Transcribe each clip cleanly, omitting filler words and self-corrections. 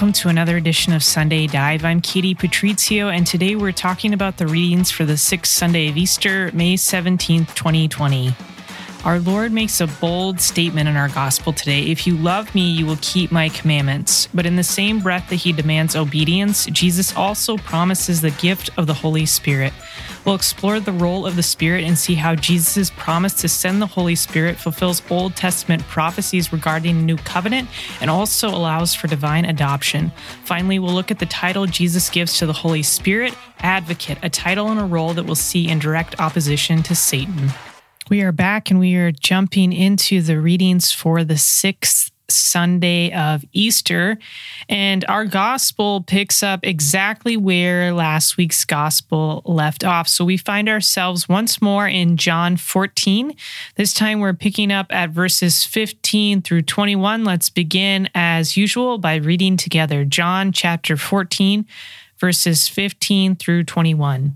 welcome to another edition of Sunday Dive. I'm Katie Patrizio, and today we're talking about the readings for the sixth Sunday of Easter, May 17th, 2020. Our Lord makes a bold statement in our gospel today. If you love me, you will keep my commandments. But in the same breath that he demands obedience, Jesus also promises the gift of the Holy Spirit. We'll explore the role of the Spirit and see how Jesus' promise to send the Holy Spirit fulfills Old Testament prophecies regarding the new covenant and also allows for divine adoption. Finally, we'll look at the title Jesus gives to the Holy Spirit, Advocate, a title and a role that we'll see in direct opposition to Satan. We are back and we are jumping into the readings for the sixth Sunday of Easter, and our gospel picks up exactly where last week's gospel left off. So we find ourselves once more in John 14. This time we're picking up at verses 15 through 21. Let's begin as usual by reading together John chapter 14, verses 15 through 21.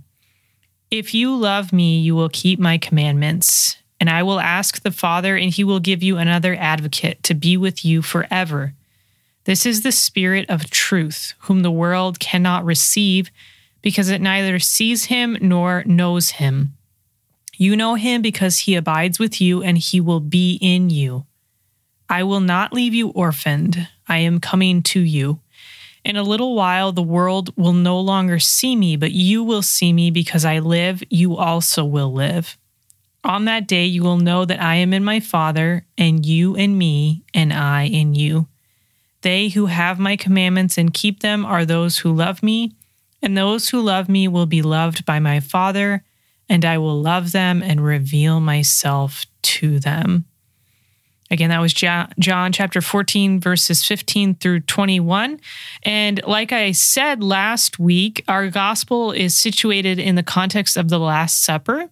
If you love me, you will keep my commandments, and I will ask the Father, and he will give you another advocate to be with you forever. This is the Spirit of truth, whom the world cannot receive, because it neither sees him nor knows him. You know him because he abides with you, and he will be in you. I will not leave you orphaned. I am coming to you. In a little while, the world will no longer see me, but you will see me because I live, you also will live. On that day, you will know that I am in my Father, and you in me, and I in you. They who have my commandments and keep them are those who love me, and those who love me will be loved by my Father, and I will love them and reveal myself to them. Again, that was John chapter 14, verses 15 through 21. And like I said last week, our gospel is situated in the context of the Last Supper.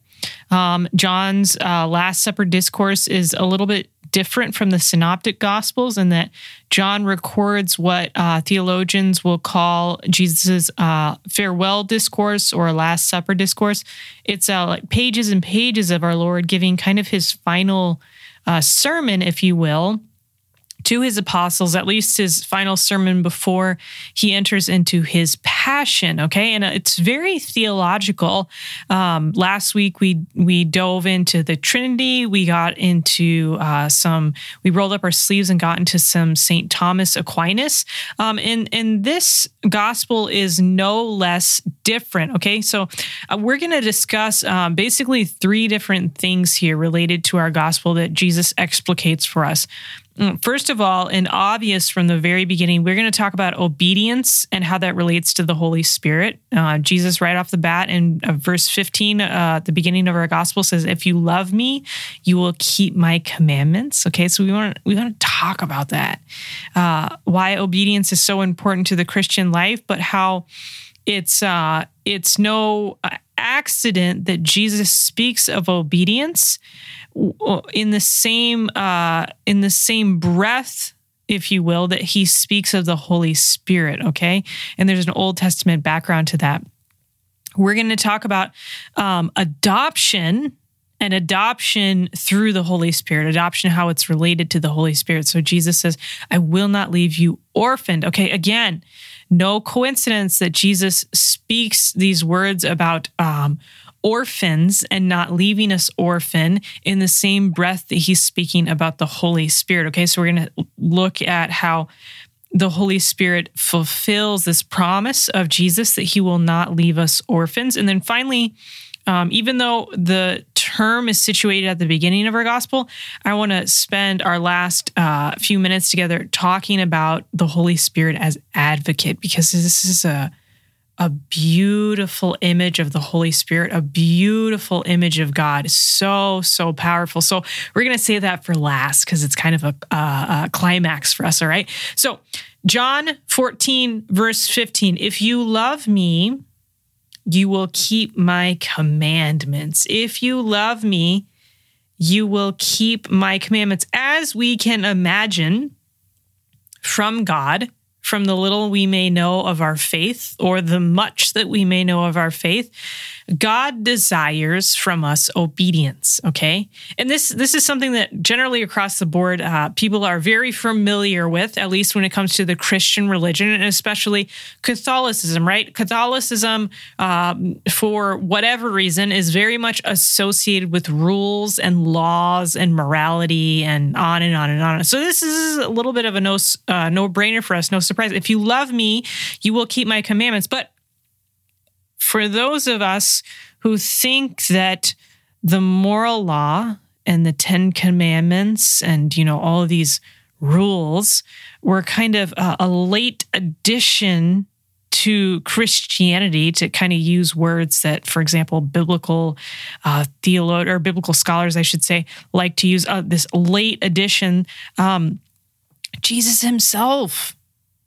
John's Last Supper discourse is a little bit different from the Synoptic Gospels in that John records what theologians will call Jesus' farewell discourse or Last Supper discourse. It's like pages and pages of our Lord giving kind of his final sermon, if you will, to his apostles, at least his final sermon before he enters into his passion, okay? And it's very theological. Last week, we dove into the Trinity. We got into we rolled up our sleeves and got into some St. Thomas Aquinas. And this gospel is no less different, okay? So we're going to discuss basically three different things here related to our gospel that Jesus explicates for us. First of all, and obvious from the very beginning, we're going to talk about obedience and how that relates to the Holy Spirit. Jesus, right off the bat in verse 15, at the beginning of our gospel, says, "If you love me, you will keep my commandments." Okay, so we want to talk about that, why obedience is so important to the Christian life, but how it's no accident that Jesus speaks of obedience in the same breath, if you will, that he speaks of the Holy Spirit, okay? And there's an Old Testament background to that. We're going to talk about adoption and adoption through the Holy Spirit, adoption, how it's related to the Holy Spirit. So Jesus says, I will not leave you orphaned. Okay, again, no coincidence that Jesus speaks these words about orphans and not leaving us orphan in the same breath that he's speaking about the Holy Spirit. Okay, so we're going to look at how the Holy Spirit fulfills this promise of Jesus that he will not leave us orphans. And then finally, even though the term is situated at the beginning of our gospel, I want to spend our last few minutes together talking about the Holy Spirit as advocate, because this is a beautiful image of the Holy Spirit, a beautiful image of God. So, so powerful. So we're going to say that for last because it's kind of a climax for us, all right? So John 14, verse 15, if you love me, you will keep my commandments. If you love me, you will keep my commandments. As we can imagine from God, from the little we may know of our faith or the much that we may know of our faith, God desires from us obedience, okay? And this is something that generally across the board, people are very familiar with, at least when it comes to the Christian religion, and especially Catholicism, right? Catholicism, for whatever reason, is very much associated with rules and laws and morality and on and on and on. So this is a little bit of a no-brainer for us, no surprise. If you love me, you will keep my commandments. But for those of us who think that the moral law and the 10 Commandments and, all of these rules were kind of a late addition to Christianity, to kind of use words that, for example, biblical theologians or biblical scholars, I should say, like to use this late addition, Jesus himself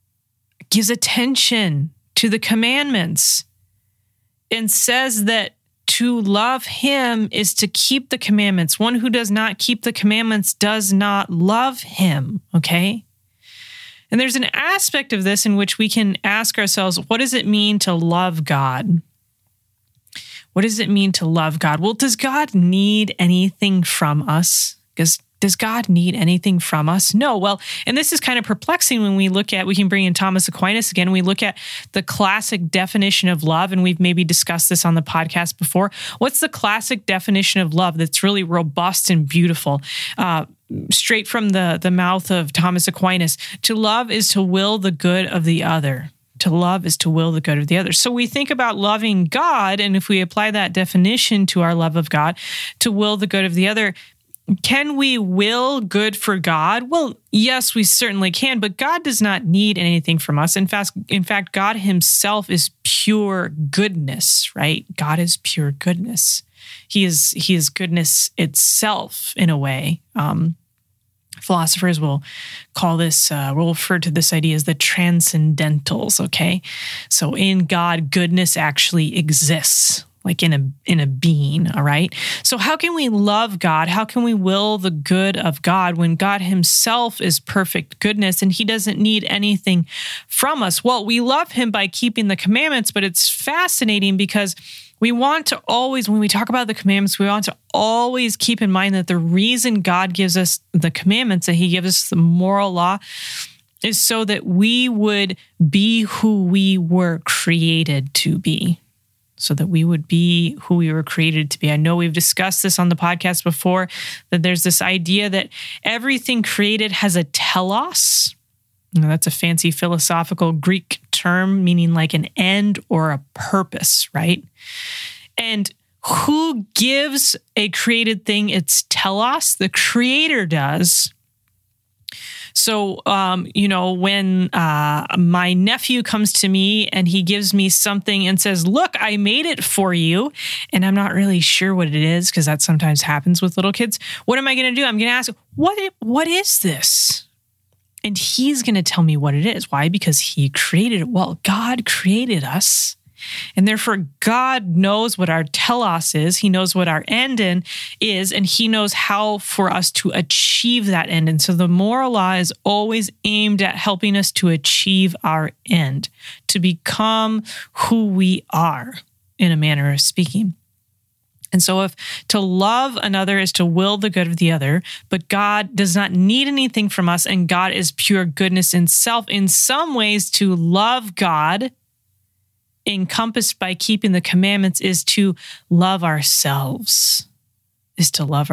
gives attention to the commandments and says that to love him is to keep the commandments. One who does not keep the commandments does not love him, okay? And there's an aspect of this in which we can ask ourselves, what does it mean to love God? What does it mean to love God? Well, does God need anything from us? Does God need anything from us? No. Well, and this is kind of perplexing when we can bring in Thomas Aquinas again. We look at the classic definition of love, and we've maybe discussed this on the podcast before. What's the classic definition of love that's really robust and beautiful? Straight from the mouth of Thomas Aquinas, to love is to will the good of the other. To love is to will the good of the other. So we think about loving God, and if we apply that definition to our love of God, to will the good of the other, can we will good for God? Well, yes, we certainly can, but God does not need anything from us. In fact, God himself is pure goodness, right? God is pure goodness. He is goodness itself in a way. Philosophers will call this, will refer to this idea as the transcendentals, okay? So in God, goodness actually exists, like in a being, all right? So how can we love God? How can we will the good of God when God himself is perfect goodness and he doesn't need anything from us? Well, we love him by keeping the commandments, but it's fascinating because we want to always, when we talk about the commandments, we want to always keep in mind that the reason God gives us the commandments, that he gives us the moral law, is so that we would be who we were created to be. So that we would be who we were created to be. I know we've discussed this on the podcast before, that there's this idea that everything created has a telos. Now, that's a fancy philosophical Greek term meaning like an end or a purpose, right? And who gives a created thing its telos? The creator does. So, when my nephew comes to me and he gives me something and says, look, I made it for you, and I'm not really sure what it is, because that sometimes happens with little kids, what am I going to do? I'm going to ask, what is this? And he's going to tell me what it is. Why? Because he created it. Well, God created us. And therefore, God knows what our telos is. He knows what our end is, and he knows how for us to achieve that end. And so the moral law is always aimed at helping us to achieve our end, to become who we are, in a manner of speaking. And so if to love another is to will the good of the other, but God does not need anything from us, and God is pure goodness in self, in some ways to love God, encompassed by keeping the commandments, is to love ourselves, If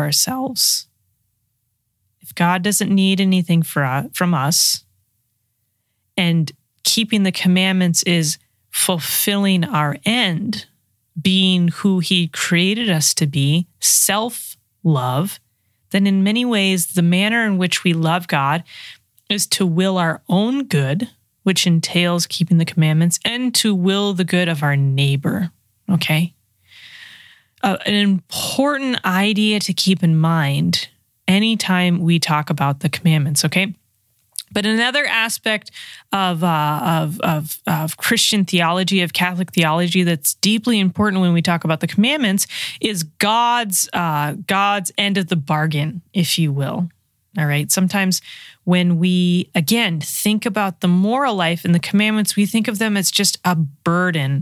God doesn't need anything from us, and keeping the commandments is fulfilling our end, being who he created us to be, self-love, then in many ways, the manner in which we love God is to will our own good, which entails keeping the commandments, and to will the good of our neighbor, okay? An important idea to keep in mind anytime we talk about the commandments, okay? But another aspect of Christian theology, of Catholic theology, that's deeply important when we talk about the commandments is God's end of the bargain, if you will. All right. Sometimes when we, again, think about the moral life and the commandments, we think of them as just a burden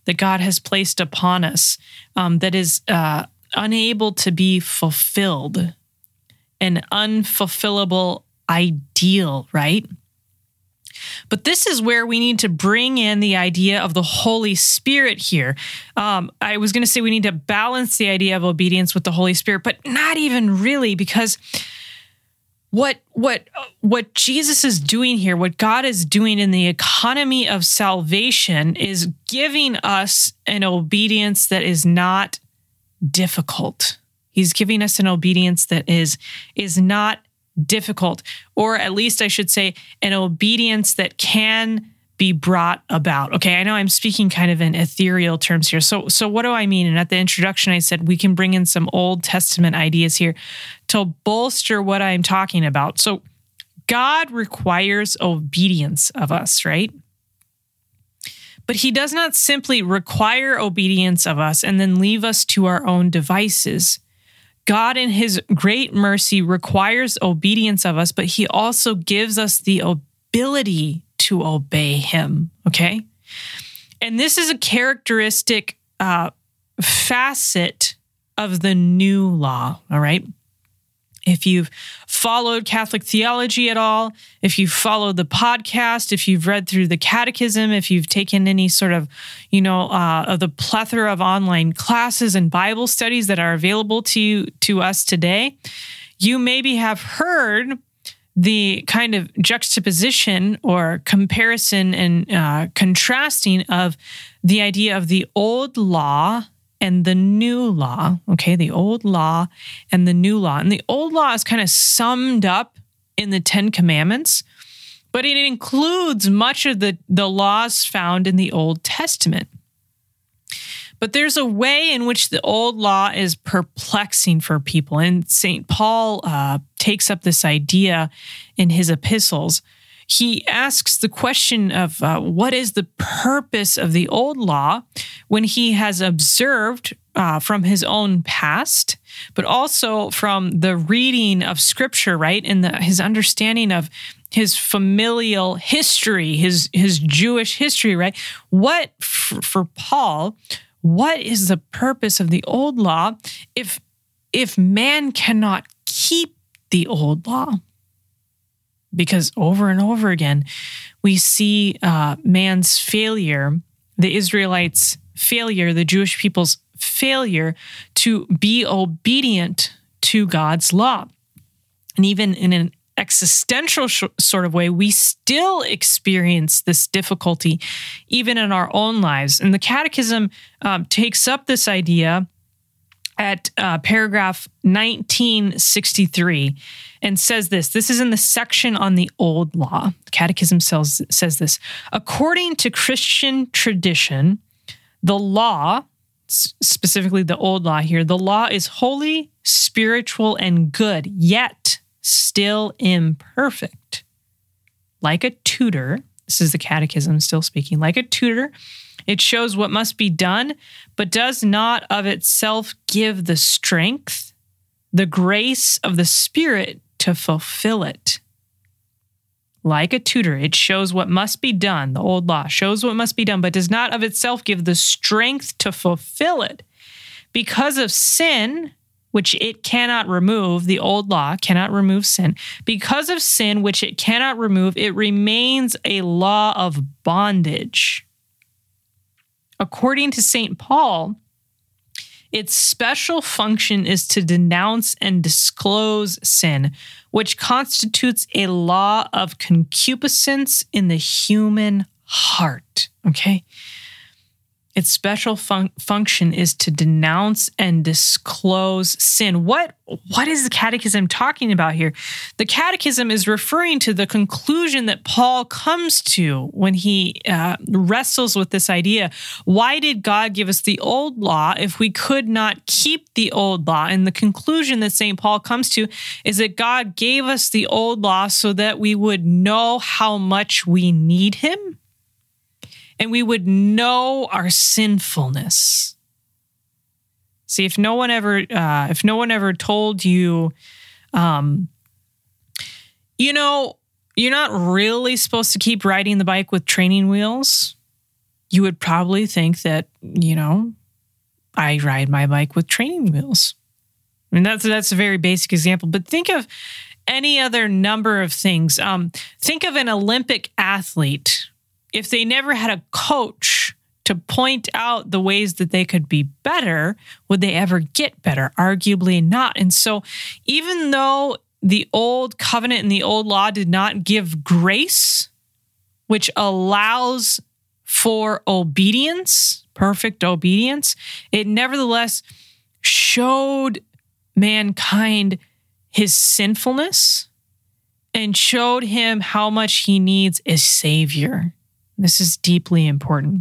that God has placed upon us that is unable to be fulfilled, an unfulfillable ideal, right? But this is where we need to bring in the idea of the Holy Spirit here. I was going to say we need to balance the idea of obedience with the Holy Spirit, but not even really, because what Jesus is doing here, what God is doing in the economy of salvation, is giving us an obedience that is not difficult. He's giving us an obedience that is not difficult, or at least I should say an obedience that can be brought about. Okay, I know I'm speaking kind of in ethereal terms here. So what do I mean? And at the introduction, I said we can bring in some Old Testament ideas here to bolster what I'm talking about. So God requires obedience of us, right? But he does not simply require obedience of us and then leave us to our own devices. God, in his great mercy, requires obedience of us, but he also gives us the ability to obey him, okay? And this is a characteristic facet of the new law, all right? If you've followed Catholic theology at all, if you've followed the podcast, if you've read through the catechism, if you've taken any sort of, of the plethora of online classes and Bible studies that are available to us today, you maybe have heard the kind of juxtaposition or comparison and contrasting of the idea of the old law and the new law, okay? The old law and the new law. And the old law is kind of summed up in the Ten Commandments, but it includes much of the laws found in the Old Testament. But there's a way in which the old law is perplexing for people. And St. Paul takes up this idea in his epistles. He asks the question of what is the purpose of the old law when he has observed from his own past, but also from the reading of Scripture, right? And his understanding of his familial history, his Jewish history, right? What, for Paul, what is the purpose of the old law if man cannot keep the old law? Because over and over again, we see man's failure, the Israelites' failure, the Jewish people's failure to be obedient to God's law. And even in an existential sort of way, we still experience this difficulty even in our own lives. And the Catechism takes up this idea at paragraph 1963 and says this. This is in the section on the old law. The Catechism says this. According to Christian tradition, the law, specifically the old law here, the law is holy, spiritual, and good, yet still imperfect. Like a tutor, this is the Catechism still speaking, like a tutor, it shows what must be done, but does not of itself give the strength, the grace of the Spirit to fulfill it. Like a tutor, it shows what must be done. The old law shows what must be done, but does not of itself give the strength to fulfill it. Because of sin, which it cannot remove, the old law cannot remove sin. Because of sin, which it cannot remove, it remains a law of bondage. According to St. Paul, its special function is to denounce and disclose sin, which constitutes a law of concupiscence in the human heart. Okay? Its special function is to denounce and disclose sin. What is the Catechism talking about here? The Catechism is referring to the conclusion that Paul comes to when he wrestles with this idea. Why did God give us the old law if we could not keep the old law? And the conclusion that St. Paul comes to is that God gave us the old law so that we would know how much we need him, and we would know our sinfulness. See, if no one ever told you, you're not really supposed to keep riding the bike with training wheels, you would probably think that, I ride my bike with training wheels. I mean, that's a very basic example, but think of any other number of things. Think of an Olympic athlete. If they never had a coach to point out the ways that they could be better, would they ever get better? Arguably not. And so even though the old covenant and the old law did not give grace, which allows for obedience, perfect obedience, it nevertheless showed mankind his sinfulness and showed him how much he needs a savior. This is deeply important.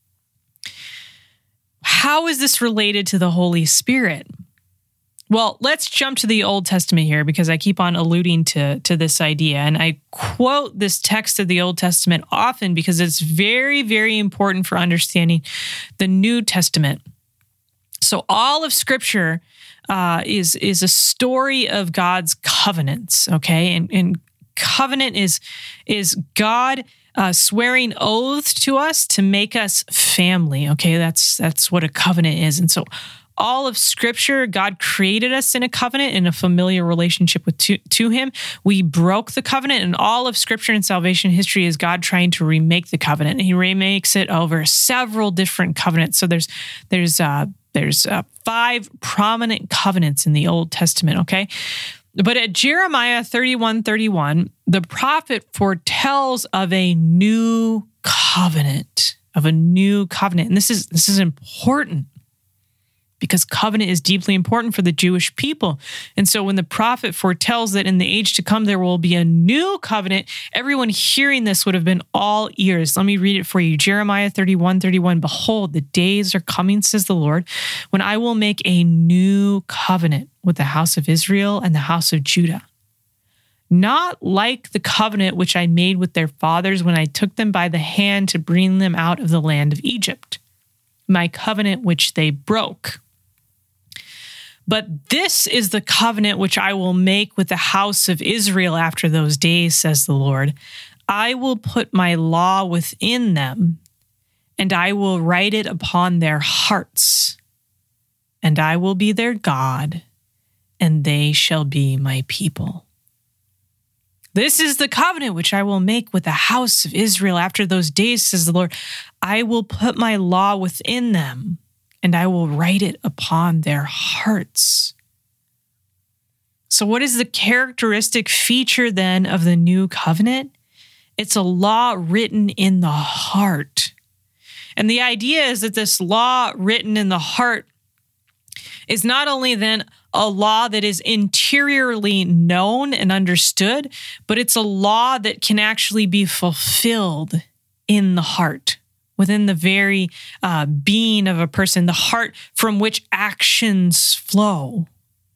How is this related to the Holy Spirit? Well, let's jump to the Old Testament here because I keep on alluding to this idea. And I quote this text of the Old Testament often because it's very, very important for understanding the New Testament. So all of Scripture is a story of God's covenants, okay? And covenant is God swearing oaths to us to make us family, okay? That's what a covenant is. And so all of Scripture, God created us in a covenant, in a familiar relationship to Him. We broke the covenant, and all of Scripture and salvation history is God trying to remake the covenant. And He remakes it over several different covenants. So there's 5 prominent covenants in the Old Testament, okay? But at Jeremiah 31:31, the prophet foretells of a new covenant, And this is important because covenant is deeply important for the Jewish people. And so when the prophet foretells that in the age to come there will be a new covenant, everyone hearing this would have been all ears. Let me read it for you. Jeremiah 31:31, behold, the days are coming, says the Lord, when I will make a new covenant with the house of Israel and the house of Judah. Not like the covenant which I made with their fathers when I took them by the hand to bring them out of the land of Egypt, my covenant which they broke. But this is the covenant which I will make with the house of Israel after those days, says the Lord. I will put my law within them, and I will write it upon their hearts, and I will be their God, and they shall be my people. This is the covenant which I will make with the house of Israel after those days, says the Lord. I will put my law within them, and I will write it upon their hearts. So what is the characteristic feature then of the new covenant? It's a law written in the heart. And the idea is that this law written in the heart is not only then a law that is interiorly known and understood, but it's a law that can actually be fulfilled in the heart, within the very being of a person, the heart from which actions flow.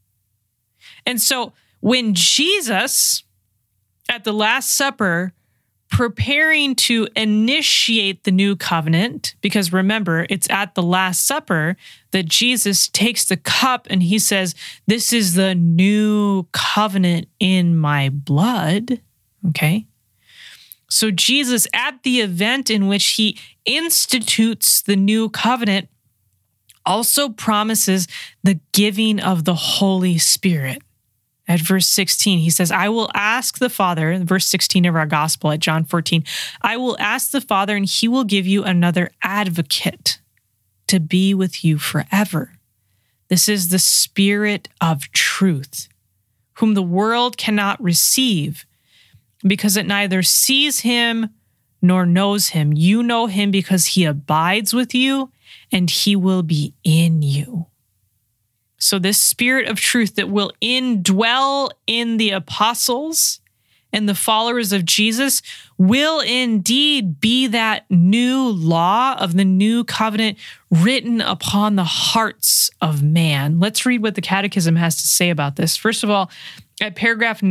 And so when Jesus, at the Last Supper, preparing to initiate the new covenant, because remember, it's at the Last Supper that Jesus takes the cup and he says, this is the new covenant in my blood, okay? So Jesus, at the event in which he institutes the new covenant, also promises the giving of the Holy Spirit. At verse 16, he says, I will ask the Father, verse 16 of our gospel at John 14, I will ask the Father and he will give you another advocate to be with you forever. This is the Spirit of truth, whom the world cannot receive because it neither sees him nor knows him. You know him because he abides with you and he will be in you. So this Spirit of truth that will indwell in the apostles and the followers of Jesus will indeed be that new law of the new covenant written upon the hearts of man. Let's read what the Catechism has to say about this. First of all, at paragraph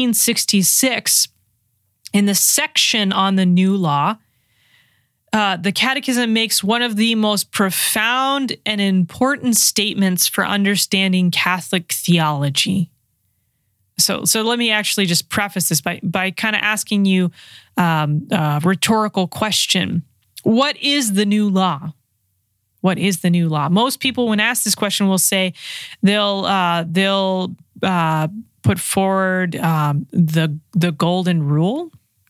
1966, in the section on the new law, the Catechism makes one of the most profound and important statements for understanding Catholic theology. So let me actually just preface this by kind of asking you a rhetorical question. What is the new law? What is the new law? Most people, when asked this question, will say they'll put forward the golden rule.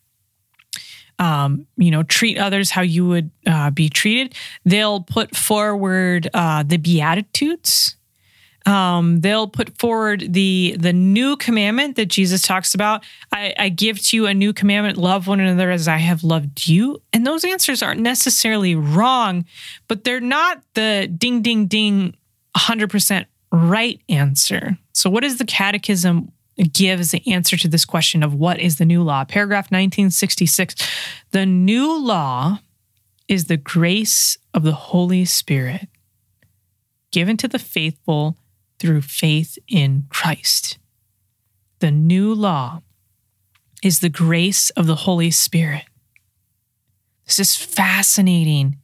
Treat others how you would be treated. They'll put forward the Beatitudes. They'll put forward the new commandment that Jesus talks about. I give to you a new commandment: love one another as I have loved you. And those answers aren't necessarily wrong, but they're not the ding, ding, ding, 100% right answer. So what does the Catechism give as the answer to this question of what is the new law? Paragraph 1966, the new law is the grace of the Holy Spirit given to the faithful through faith in Christ. The new law is the grace of the Holy Spirit. This is fascinating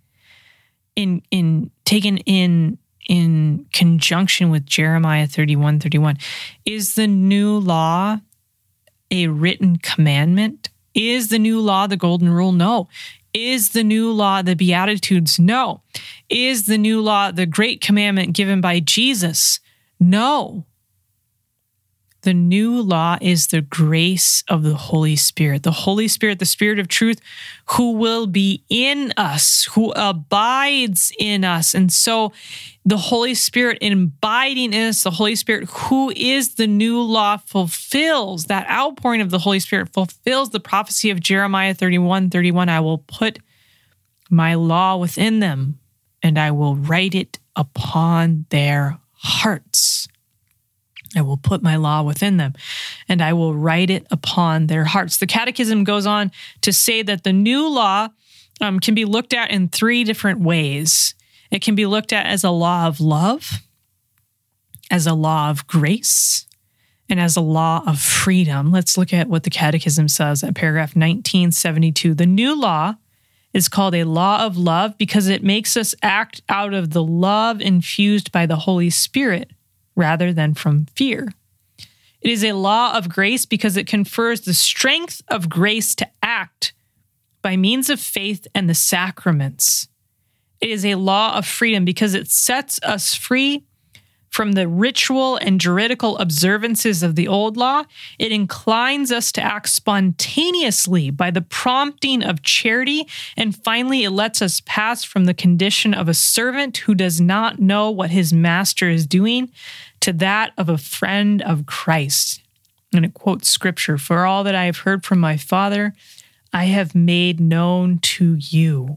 taken in conjunction with Jeremiah 31:31. Is the new law a written commandment? Is the new law the golden rule? No. Is the new law the Beatitudes? No. Is the new law the great commandment given by Jesus? No. The new law is the grace of the Holy Spirit. The Holy Spirit, the Spirit of truth, who will be in us, who abides in us. And so the Holy Spirit abiding in us, the Holy Spirit who is the new law, fulfills that outpouring of the Holy Spirit, fulfills the prophecy of Jeremiah 31:31. I will put my law within them, and I will write it upon their hearts. I will put my law within them, and I will write it upon their hearts. The Catechism goes on to say that the new law can be looked at in three different ways. It can be looked at as a law of love, as a law of grace, and as a law of freedom. Let's look at what the Catechism says at paragraph 1972. The new law is called a law of love because it makes us act out of the love infused by the Holy Spirit rather than from fear. It is a law of grace because it confers the strength of grace to act by means of faith and the sacraments. It is a law of freedom because it sets us free from the ritual and juridical observances of the old law. It inclines us to act spontaneously by the prompting of charity. And finally, it lets us pass from the condition of a servant who does not know what his master is doing to that of a friend of Christ. And it quotes scripture, "For all that I have heard from my Father, I have made known to you."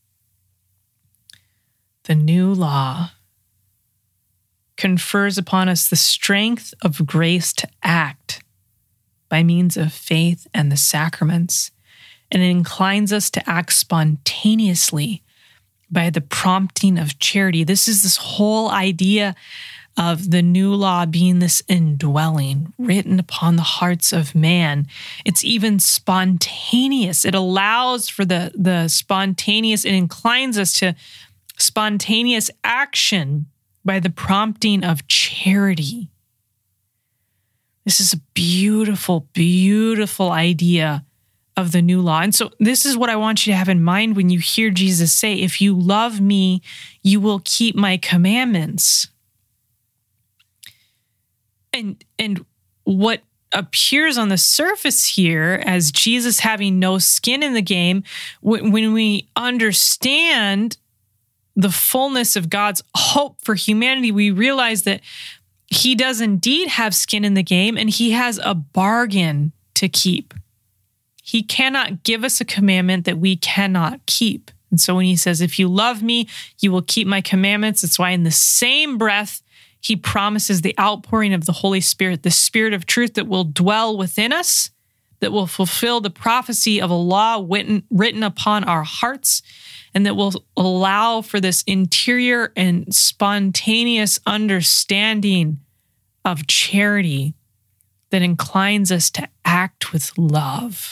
The new law confers upon us the strength of grace to act by means of faith and the sacraments, and it inclines us to act spontaneously by the prompting of charity. This is this whole idea of the new law being this indwelling, written upon the hearts of man. It's even spontaneous. It allows for the spontaneous, it inclines us to spontaneous action by the prompting of charity. This is a beautiful, beautiful idea of the new law. And so this is what I want you to have in mind when you hear Jesus say, "If you love me, you will keep my commandments." And what appears on the surface here as Jesus having no skin in the game, when we understand the fullness of God's hope for humanity, we realize that he does indeed have skin in the game, and he has a bargain to keep. He cannot give us a commandment that we cannot keep. And so when he says, "If you love me, you will keep my commandments," it's why in the same breath, he promises the outpouring of the Holy Spirit, the Spirit of truth that will dwell within us, that will fulfill the prophecy of a law written upon our hearts, and that will allow for this interior and spontaneous understanding of charity that inclines us to act with love.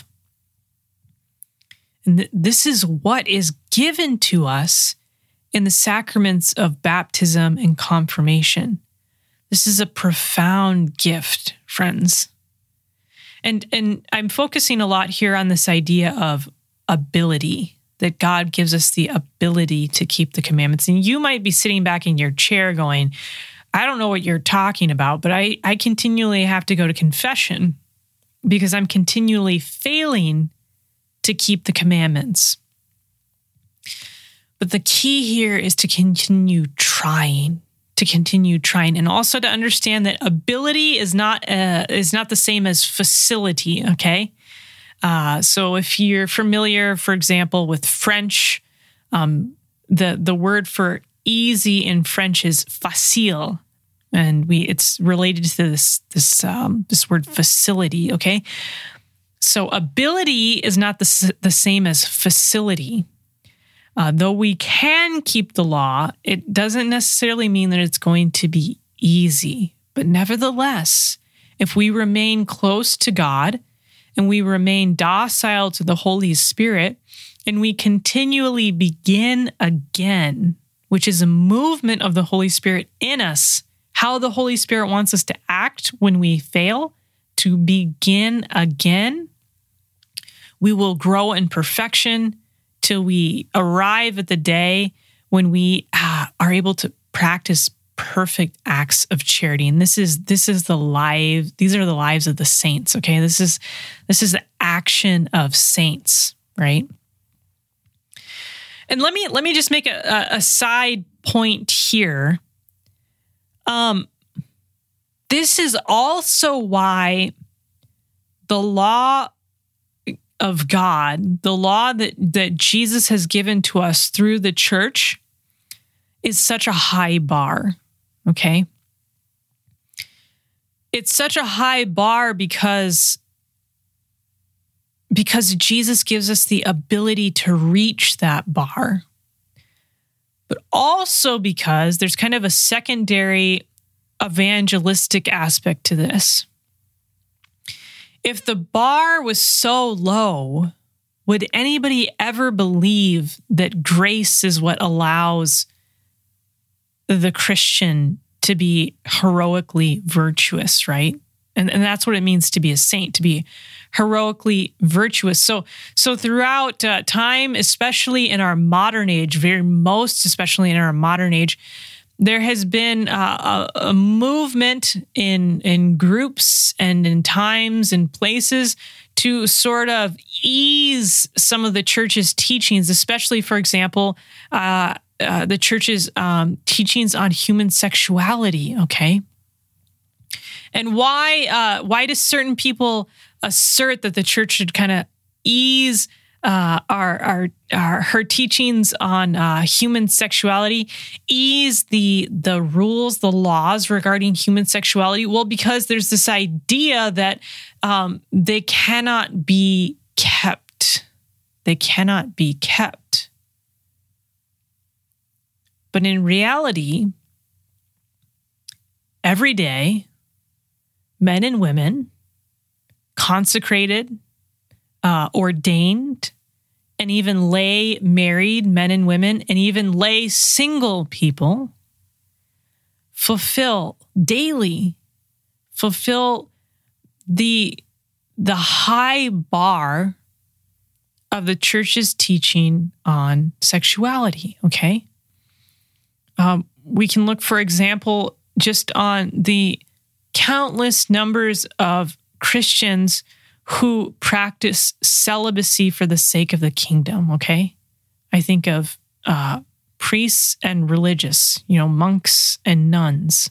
And this is what is given to us in the sacraments of baptism and confirmation. This is a profound gift, friends. And I'm focusing a lot here on this idea of ability. that God gives us the ability to keep the commandments. And you might be sitting back in your chair going, I don't know what you're talking about, but I continually have to go to confession because I'm continually failing to keep the commandments. But the key here is to continue trying, and also to understand that ability is not the same as facility, okay? So if you're familiar, for example, with French, the word for easy in French is facile, and it's related to this word facility, okay? So ability is not the same as facility. Though we can keep the law, it doesn't necessarily mean that it's going to be easy. But nevertheless, if we remain close to God and we remain docile to the Holy Spirit, and we continually begin again, which is a movement of the Holy Spirit in us, how the Holy Spirit wants us to act when we fail, to begin again, we will grow in perfection till we arrive at the day when we are able to practice perfect acts of charity. And these are the lives of the saints, okay? This is the action of saints, right? And let me just make a side point here. This is also why the law of God, the law that Jesus has given to us through the church, is such a high bar, okay? It's such a high bar because Jesus gives us the ability to reach that bar, but also because there's kind of a secondary evangelistic aspect to this. If the bar was so low, would anybody ever believe that grace is what allows the Christian to be heroically virtuous, right? And that's what it means to be a saint, to be heroically virtuous. So throughout time, especially in our modern age, especially in our modern age, there has been a movement in groups and in times and places to sort of ease some of the church's teachings, especially, for example, the church's teachings on human sexuality, okay? And why do certain people assert that the church should kind of ease her teachings on human sexuality, ease the rules, the laws regarding human sexuality? Well, because there's this idea that they cannot be kept. They cannot be kept. But in reality, every day, men and women, consecrated, ordained, and even lay married men and women, and even lay single people, fulfill the high bar of the church's teaching on sexuality, okay? We can look, for example, just on the countless numbers of Christians who practice celibacy for the sake of the kingdom, okay? I think of priests and religious, monks and nuns.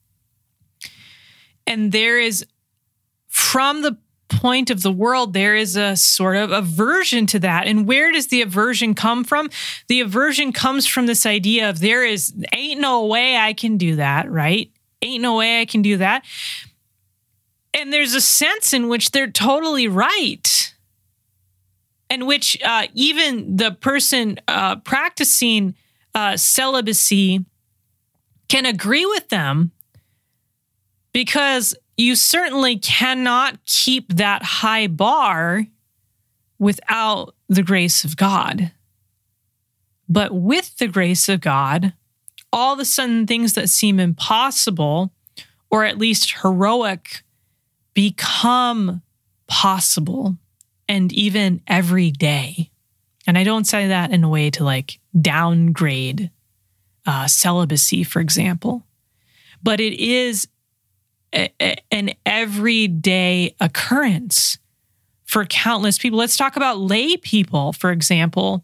And there is, from the point of the world, there is a sort of aversion to that. And where does the aversion come from? The aversion comes from this idea of ain't no way I can do that, right? Ain't no way I can do that. And there's a sense in which they're totally right, in which even the person practicing celibacy can agree with them, because you certainly cannot keep that high bar without the grace of God. But with the grace of God, all of a sudden things that seem impossible, or at least heroic, become possible, and even every day. And I don't say that in a way to like downgrade celibacy, for example, but it is an everyday occurrence for countless people. Let's talk about lay people, for example.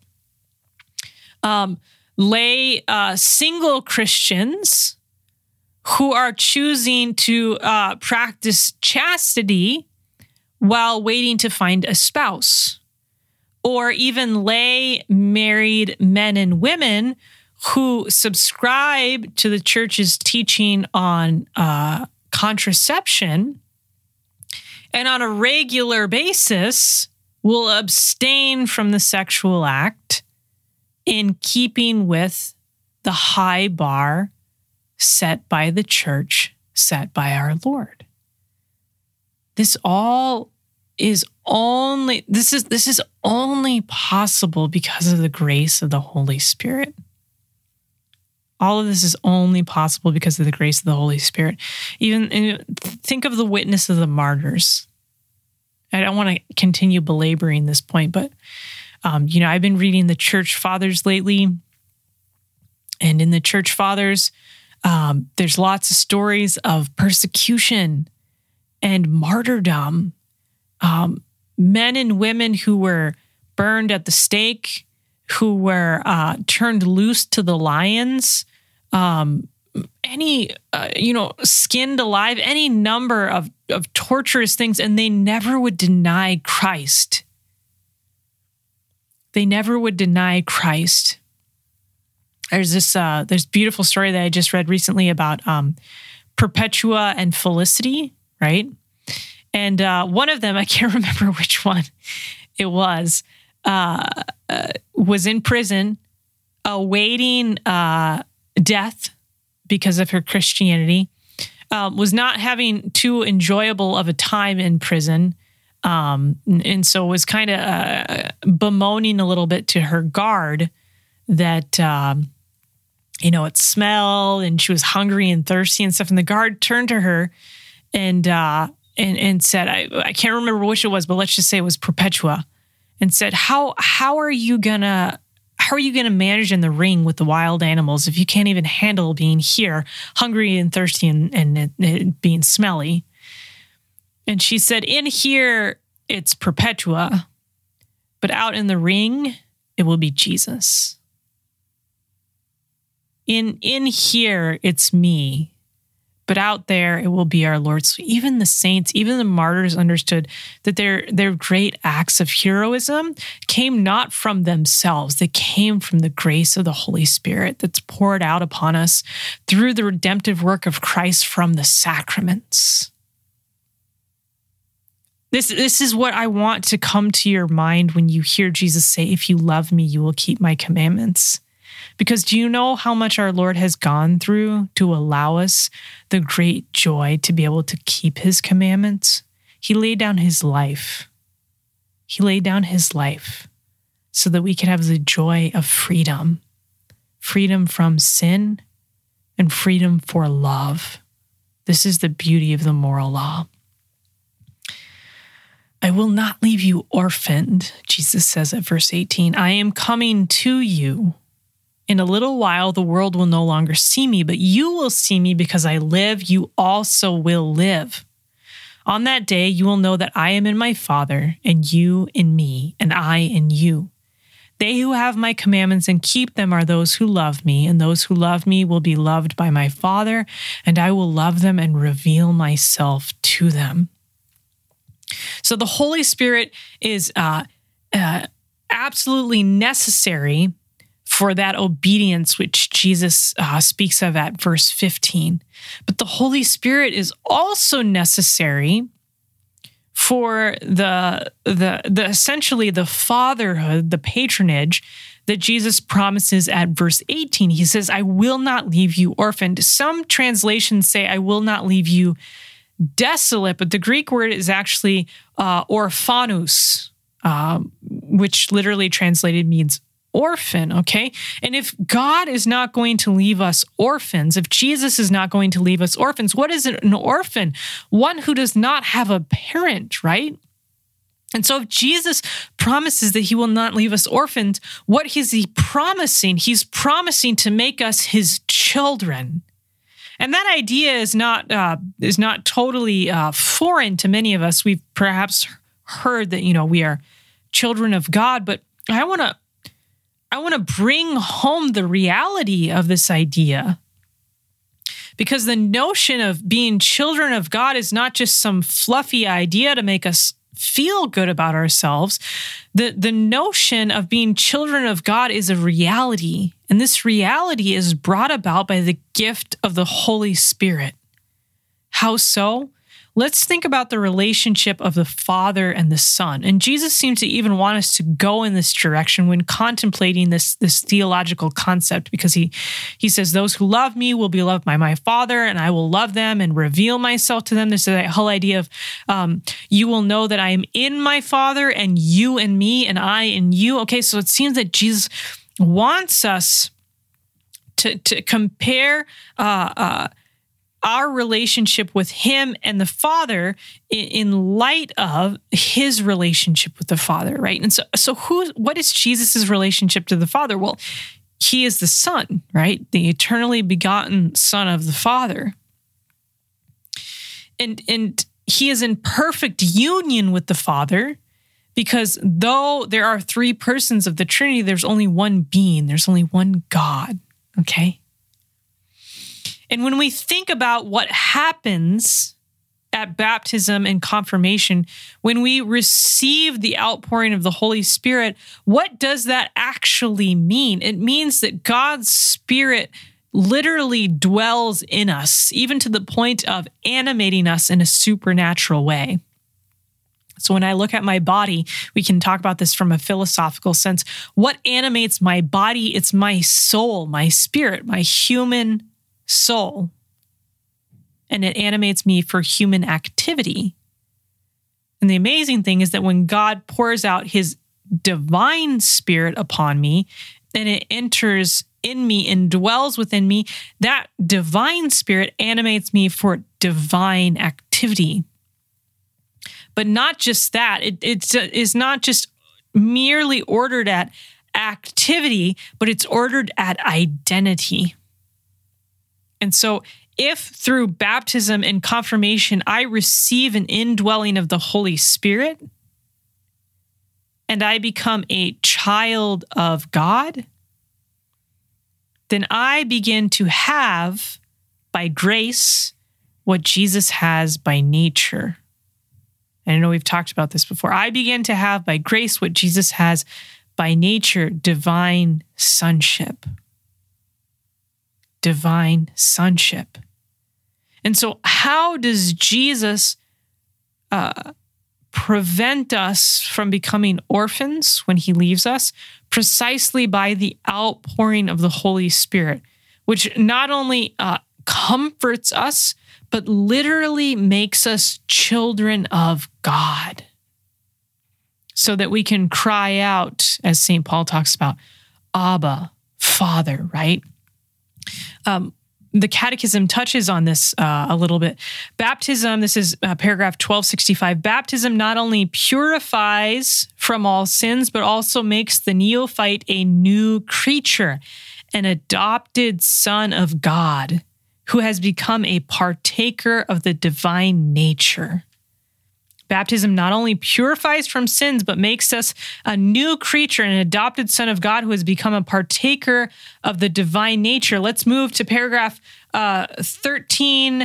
Lay single Christians who are choosing to practice chastity while waiting to find a spouse, or even lay married men and women who subscribe to the church's teaching on contraception and on a regular basis will abstain from the sexual act in keeping with the high bar set by the church, set by our Lord. This is only possible because of the grace of the Holy Spirit. All of this is only possible because of the grace of the Holy Spirit. Even think of the witness of the martyrs. I don't want to continue belaboring this point, but I've been reading the Church Fathers lately, and in the Church Fathers, there's lots of stories of persecution and martyrdom. Men and women who were burned at the stake, who were turned loose to the lions, skinned alive, any number of torturous things, and they never would deny Christ. They never would deny Christ. There's this beautiful story that I just read recently about Perpetua and Felicity, right? And one of them, I can't remember which one it was in prison awaiting death because of her Christianity, was not having too enjoyable of a time in prison, and so was kind of bemoaning a little bit to her guard that, it smelled and she was hungry and thirsty and stuff. And the guard turned to her and said, I can't remember which it was, but let's just say it was Perpetua, and said, how are you gonna manage in the ring with the wild animals if you can't even handle being here, hungry and thirsty and being smelly? And she said, in here, it's Perpetua, but out in the ring, it will be Jesus. In here, it's me, but out there, it will be our Lord. So even the saints, even the martyrs understood that their great acts of heroism came not from themselves. They came from the grace of the Holy Spirit that's poured out upon us through the redemptive work of Christ from the sacraments. This is what I want to come to your mind when you hear Jesus say, if you love me, you will keep my commandments. Because do you know how much our Lord has gone through to allow us the great joy to be able to keep his commandments? He laid down his life. He laid down his life so that we could have the joy of freedom. Freedom from sin and freedom for love. This is the beauty of the moral law. I will not leave you orphaned, Jesus says at verse 18. I am coming to you. In a little while, the world will no longer see me, but you will see me because I live. You also will live. On that day, you will know that I am in my Father, and you in me, and I in you. They who have my commandments and keep them are those who love me, and those who love me will be loved by my Father, and I will love them and reveal myself to them. So the Holy Spirit is absolutely necessary for that obedience which Jesus speaks of at verse 15. But the Holy Spirit is also necessary for the essentially the fatherhood, the patronage that Jesus promises at verse 18. He says, I will not leave you orphaned. Some translations say, I will not leave you desolate, but the Greek word is actually orphanus, which literally translated means orphan, okay? And if God is not going to leave us orphans, if Jesus is not going to leave us orphans, what is an orphan? One who does not have a parent, right? And so if Jesus promises that he will not leave us orphans, what is he promising? He's promising to make us his children. And that idea is not totally foreign to many of us. We've perhaps heard that, we are children of God, but I want to bring home the reality of this idea. Because the notion of being children of God is not just some fluffy idea to make us feel good about ourselves. The notion of being children of God is a reality, and this reality is brought about by the gift of the Holy Spirit. How so? Let's think about the relationship of the Father and the Son. And Jesus seems to even want us to go in this direction when contemplating this theological concept, because he says, those who love me will be loved by my Father, and I will love them and reveal myself to them. There's that whole idea of you will know that I am in my Father, and you in me, and I in you. Okay, so it seems that Jesus wants us to compare our relationship with him and the Father in light of his relationship with the Father, right? And so what is Jesus's relationship to the Father? Well, he is the Son, right? The eternally begotten Son of the Father. And he is in perfect union with the Father, because though there are three persons of the Trinity, there's only one being, there's only one God, okay? And when we think about what happens at baptism and confirmation, when we receive the outpouring of the Holy Spirit, what does that actually mean? It means that God's Spirit literally dwells in us, even to the point of animating us in a supernatural way. So when I look at my body, we can talk about this from a philosophical sense. What animates my body? It's my soul, my spirit, my human soul, and it animates me for human activity. And the amazing thing is that when God pours out his divine Spirit upon me, and it enters in me and dwells within me, that divine Spirit animates me for divine activity. But not just that, it is not just merely ordered at activity, but it's ordered at identity. And so if through baptism and confirmation, I receive an indwelling of the Holy Spirit and I become a child of God, then I begin to have by grace what Jesus has by nature. And I know we've talked about this before. I begin to have by grace what Jesus has by nature, divine sonship. Divine sonship. And so how does Jesus prevent us from becoming orphans when he leaves us? Precisely by the outpouring of the Holy Spirit, which not only comforts us, but literally makes us children of God, so that we can cry out, as St. Paul talks about, Abba, Father, right? The Catechism touches on this a little bit. Baptism, this is paragraph 1265, baptism not only purifies from all sins, but also makes the neophyte a new creature, an adopted son of God, who has become a partaker of the divine nature. Baptism not only purifies from sins, but makes us a new creature, an adopted son of God who has become a partaker of the divine nature. Let's move to paragraph 1302,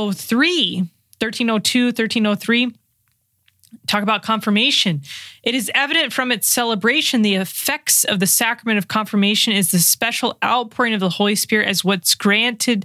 1303. Talk about confirmation. It is evident from its celebration, the effects of the sacrament of confirmation is the special outpouring of the Holy Spirit as once granted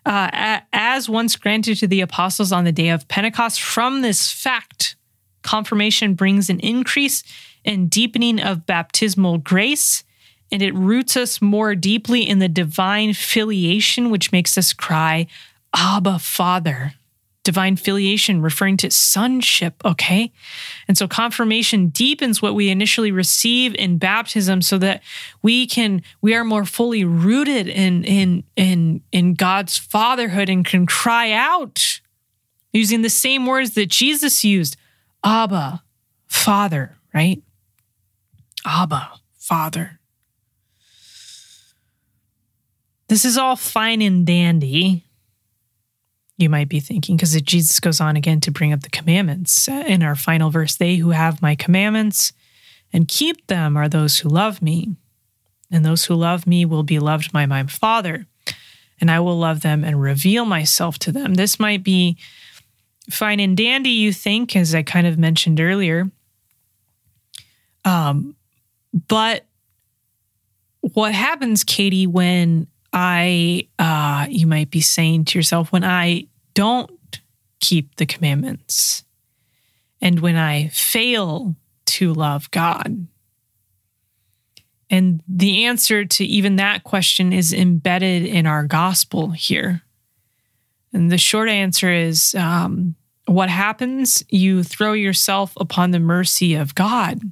to the apostles on the day of Pentecost. From this fact, confirmation brings an increase and deepening of baptismal grace, and it roots us more deeply in the divine filiation, which makes us cry, Abba, Father. Divine filiation referring to sonship, okay? And so confirmation deepens what we initially receive in baptism so that we are more fully rooted in God's fatherhood and can cry out using the same words that Jesus used, Abba, Father, right? Abba, Father. This is all fine and dandy, you might be thinking, because Jesus goes on again to bring up the commandments. In our final verse, they who have my commandments and keep them are those who love me. And those who love me will be loved by my Father, and I will love them and reveal myself to them. This might be fine and dandy, you think, as I kind of mentioned earlier. But what happens, Katie, when you might be saying to yourself, when I don't keep the commandments and when I fail to love God? And the answer to even that question is embedded in our gospel here. And the short answer is, what happens? You throw yourself upon the mercy of God.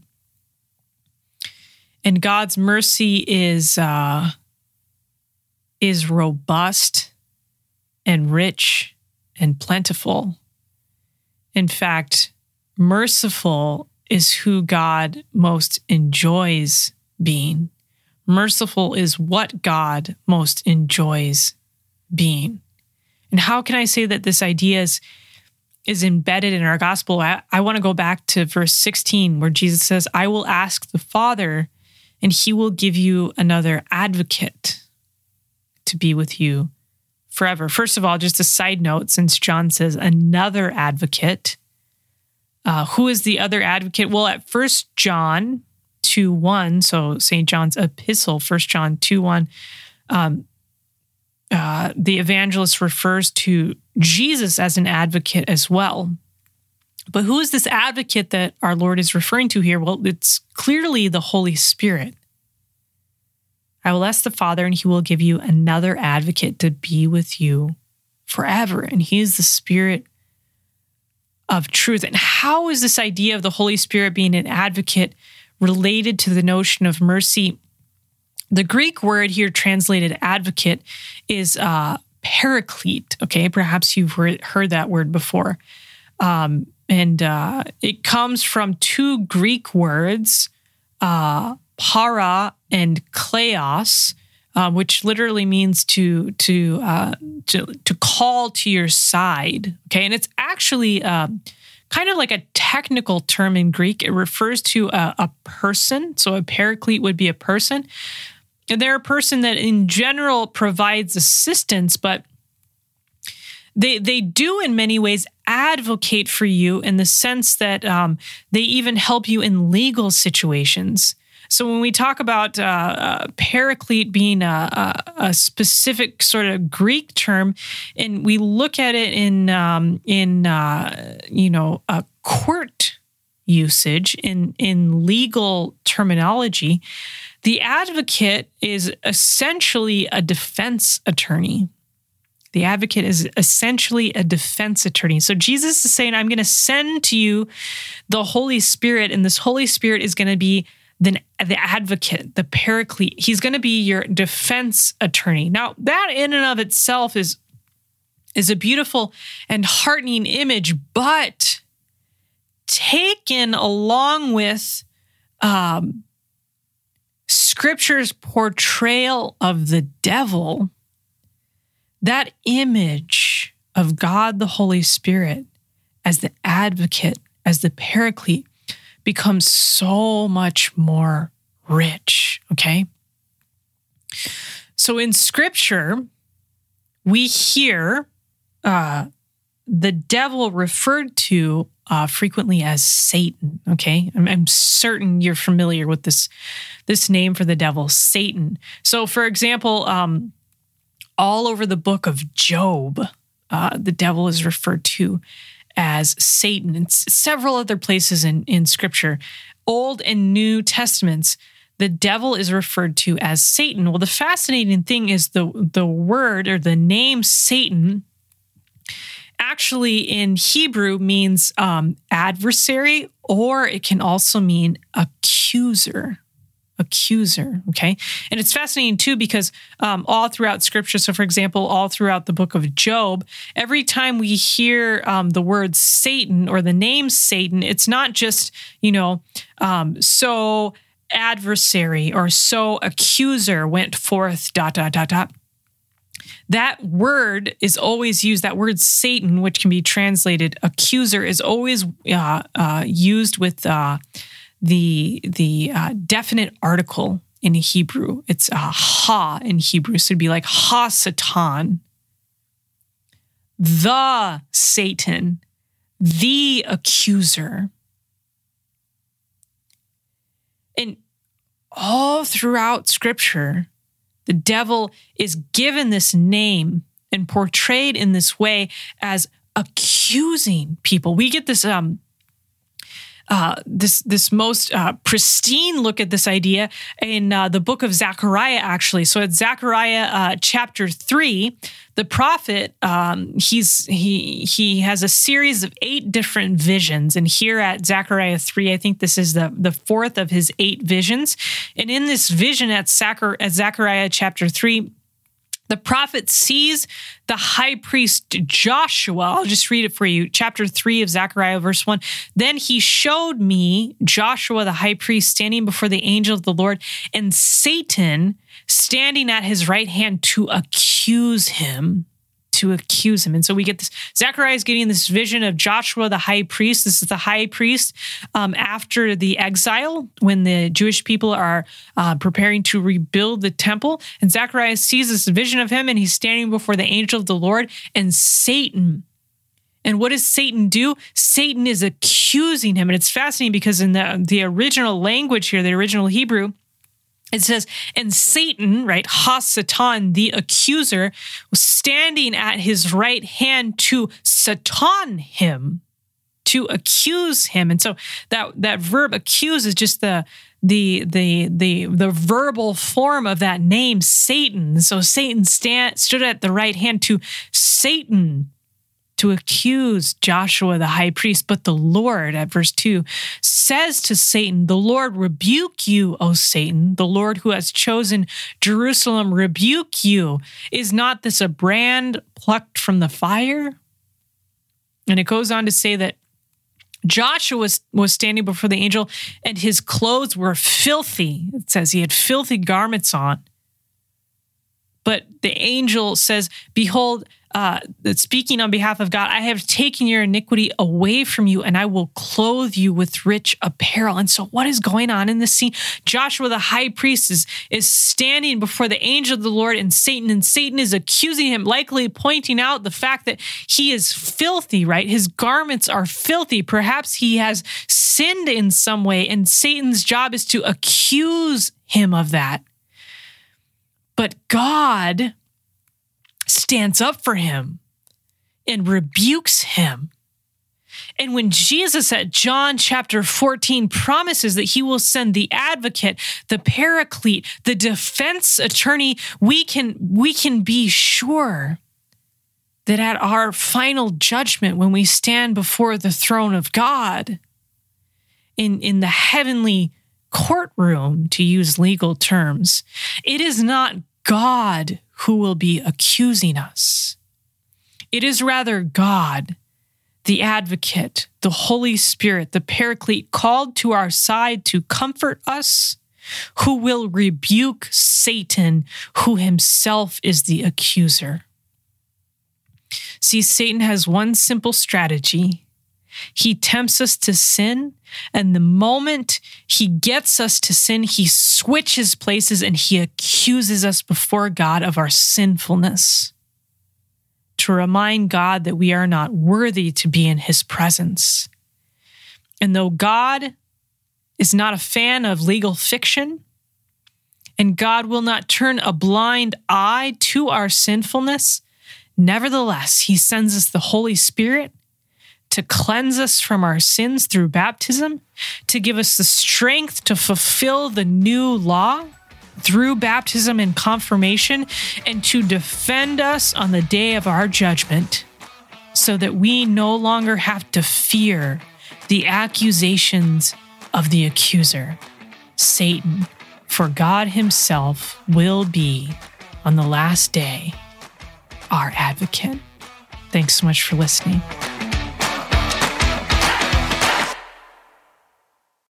And God's mercy is robust and rich and plentiful. In fact, merciful is who God most enjoys being. Merciful is what God most enjoys being. And how can I say that this idea is embedded in our gospel? I want to go back to verse 16 where Jesus says, I will ask the Father and he will give you another advocate to be with you forever. First of all, just a side note, since John says another advocate, who is the other advocate? Well, at 1 John 2:1, so St. John's epistle, 1 John 2:1, the evangelist refers to Jesus as an advocate as well. But who is this advocate that our Lord is referring to here? Well, it's clearly the Holy Spirit. I will ask the Father, and he will give you another advocate to be with you forever. And he is the Spirit of truth. And how is this idea of the Holy Spirit being an advocate related to the notion of mercy? The Greek word here translated advocate is paraclete. Okay, perhaps you've heard that word before. And it comes from two Greek words, para and kleos, which literally means to call to your side. Okay, and it's actually kind of like a technical term in Greek. It refers to a person. So a paraclete would be a person. And they're a person that in general provides assistance, but they do in many ways advocate for you in the sense that they even help you in legal situations. So when we talk about paraclete being a specific sort of Greek term, and we look at it in a court usage in legal terminology, the advocate is essentially a defense attorney. The advocate is essentially a defense attorney. So Jesus is saying, I'm going to send to you the Holy Spirit, and this Holy Spirit is going to be the advocate, the paraclete. He's going to be your defense attorney. Now, that in and of itself is a beautiful and heartening image, but taken along with Scripture's portrayal of the devil, that image of God the Holy Spirit as the advocate, as the paraclete, becomes so much more rich, okay? So in Scripture, we hear the devil referred to frequently as Satan, okay? I'm certain you're familiar with this name for the devil, Satan. So for example, all over the book of Job, the devil is referred to as Satan, and several other places in Scripture, Old and New Testaments, the devil is referred to as Satan. Well, the fascinating thing is the word or the name Satan actually in Hebrew means adversary, or it can also mean accuser. accuser, okay? And it's fascinating too because all throughout Scripture, so for example, all throughout the book of Job, every time we hear the word Satan or the name Satan, it's not just, so adversary or so accuser went forth, ... That word is always used, that word Satan, which can be translated accuser, is always used with the definite article in Hebrew. It's ha in Hebrew, so it'd be like ha Satan, the Satan, the accuser. And all throughout Scripture, the devil is given this name and portrayed in this way as accusing people. We get this this most pristine look at this idea in the book of Zechariah, actually. So at Zechariah chapter 3, the prophet, he has a series of 8 different visions. And here at Zechariah 3, I think this is the fourth of his 8 visions. And in this vision at Zechariah chapter 3, the prophet sees the high priest Joshua. I'll just read it for you. Chapter 3 of Zechariah, verse 1. Then he showed me Joshua, the high priest, standing before the angel of the Lord, and Satan standing at his right hand to accuse him. And so we get this, Zechariah is getting this vision of Joshua, the high priest. This is the high priest after the exile, when the Jewish people are preparing to rebuild the temple. And Zechariah sees this vision of him, and he's standing before the angel of the Lord and Satan. And what does Satan do? Satan is accusing him. And it's fascinating because in the original language here, the original Hebrew, it says, and Satan, right, ha-Satan, the accuser, was standing at his right hand to Satan him, to accuse him. And so that verb accuse is just the verbal form of that name, Satan. So Satan stood at the right hand to Satan, to accuse Joshua the high priest. But the Lord, at verse 2, says to Satan, the Lord rebuke you, O Satan. The Lord who has chosen Jerusalem rebuke you. Is not this a brand plucked from the fire? And it goes on to say that Joshua was standing before the angel, and his clothes were filthy. It says he had filthy garments on. But the angel says, behold, speaking on behalf of God, I have taken your iniquity away from you, and I will clothe you with rich apparel. And so what is going on in this scene? Joshua, the high priest, is standing before the angel of the Lord and Satan is accusing him, likely pointing out the fact that he is filthy, right? His garments are filthy. Perhaps he has sinned in some way, and Satan's job is to accuse him of that. But God stands up for him and rebukes him. And when Jesus at John chapter 14 promises that he will send the advocate, the paraclete, the defense attorney, we can be sure that at our final judgment, when we stand before the throne of God in the heavenly courtroom, to use legal terms, it is not God who will be accusing us. It is rather God, the advocate, the Holy Spirit, the paraclete, called to our side to comfort us, who will rebuke Satan, who himself is the accuser. See, Satan has one simple strategy. He tempts us to sin, and the moment he gets us to sin, he switches places and he accuses us before God of our sinfulness, to remind God that we are not worthy to be in his presence. And though God is not a fan of legal fiction, and God will not turn a blind eye to our sinfulness, nevertheless, he sends us the Holy Spirit to cleanse us from our sins through baptism, to give us the strength to fulfill the new law through baptism and confirmation, and to defend us on the day of our judgment, so that we no longer have to fear the accusations of the accuser, Satan. For God himself will be, on the last day, our advocate. Thanks so much for listening.